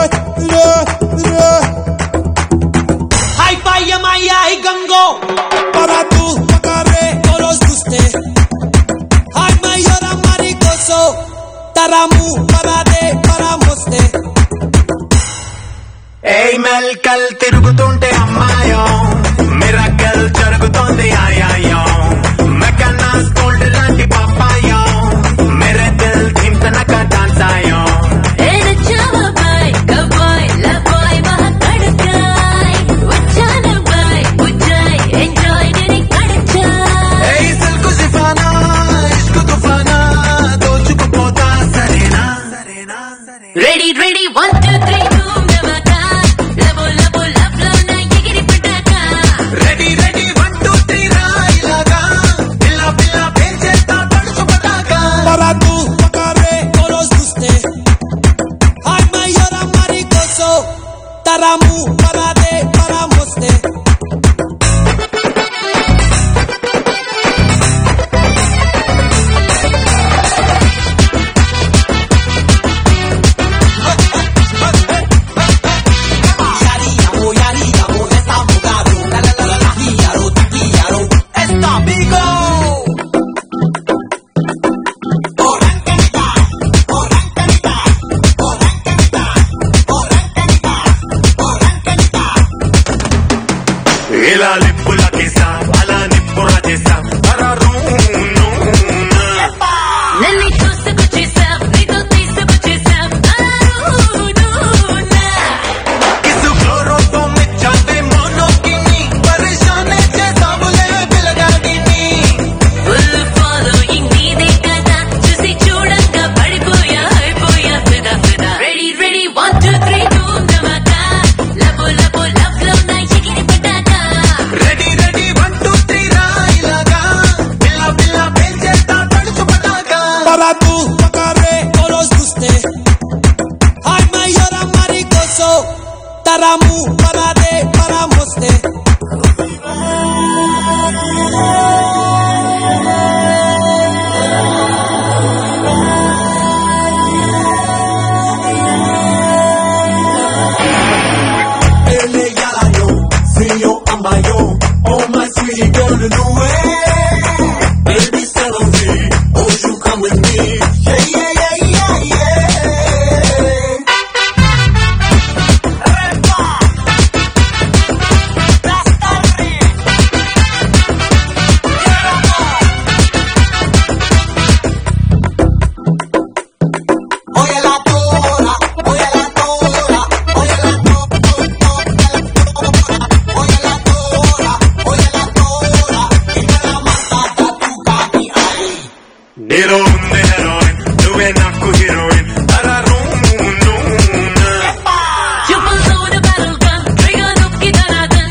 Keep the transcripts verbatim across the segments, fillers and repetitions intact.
Ay, vaya, maya, y gango. Para tú, tocaré, todos usted. Ay, mayor amaricoso. Taramu, para de, para moste. Hey, melkal tirugutunte ammayo. Miracle jarugutundi ayayo. Mekanas gold lanti papayo. Mere dil dhimtanaka dansayo. Ready, ready, one, two, three, boom, namaka. Labo, labo, love, love, na yigiri pataka. Ready, ready, one, two, three, rai laga. Pilla, pilla, pencheta, padchu pataka. Para tú, tocaré, todos usted. Ay, mayor amaricoso. Taramu, para de, para moste. ఇలా లిప్పుల కిసా అలా నిప్పుల చేసా నన్ను చూసుకొచ్చేసావ్, నీతో తీసుకొచ్చేసావ్. Kiss chloroform ఇచ్చాతే monokini పరిశానే చేసావులే పిల్లగాడిని. ఫుల్ ఫాలోయింగ్ నీదే కదా, చూసి చూడంగా పడిపోయా, అయిపోయా ఫిదా ఫిదా. Ready ready, one two three, boom, namaka. లబో లబో లవ్ లో నా ఎగిరి పటాకా. Ready ready one two three rai laga. Pilla, pilla, pencheta, padchu pataka. Para tú, tocaré, todos usted. Ay, mayor amaricoso. Taramu, para de, para moste. Ele yala yo, frio amba yo. Oh my sweetie girl, no way. Baby, settle me. Won't you come with me? Yeah, yeah, yeah, yeah, yeah. Oye la tora, oye la tora, oye la tora, oye la tora, oye la tora, y me la mata tu papi ahí. Hero unde heroin, నువ్వే నాకు heroine. చూపులతోనే battle gun, trigger నొక్కి ధనాధన్.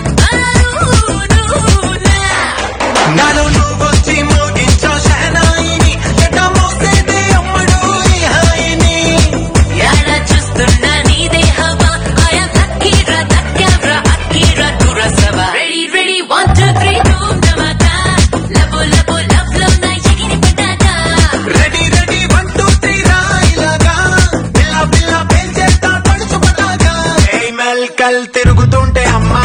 నాలో నువ్వొచ్చి మోగించో షహనాయిని. ఎట మోసేదే అమ్మడు ఈ హాయిని. యాడా చూస్తున్నా నీదే హవా. I am lucky రా, దక్కావ్రా, అక్కిరా, దురసవా. Ready, ready, one, two, three, boom, namaka. లబో లబో లవ్ లో నా ఎగిరి పటాకా. Ready ready one two three rai laga. పిల్ల పిల్ల పెంచేస్తా పడుచు పటాక. ఏ మెల్కల్ తిరుగుతుంటే అమ్మా